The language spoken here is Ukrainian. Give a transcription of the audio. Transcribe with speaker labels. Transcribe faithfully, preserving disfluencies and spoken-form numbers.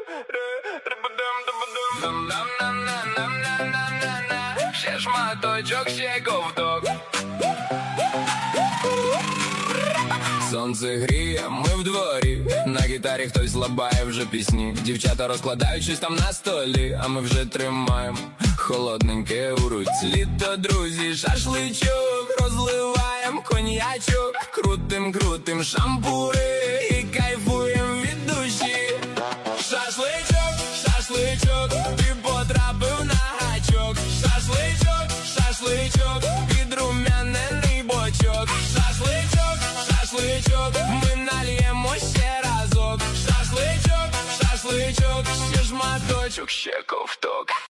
Speaker 1: Ще шматочок, ще ковток. Сонце гріє, ми в дворі. На гітарі хтось лабає вже пісні. Дівчата розкладають щось там на столі, а ми вже тримаємо холодненьке у руці. Літо, друзі, шашличок, розливаєм коньячок, крутим, крутим шампури і кайфуєм від душі. Шашличок, шашличок, ти потрапив на гачок. Шашличок, шашличок, підрум'янений бочок. Шашличок, шашличок, ми нальємо ще разок. Шашличок, шашличок, ще шматочок, ще ковток.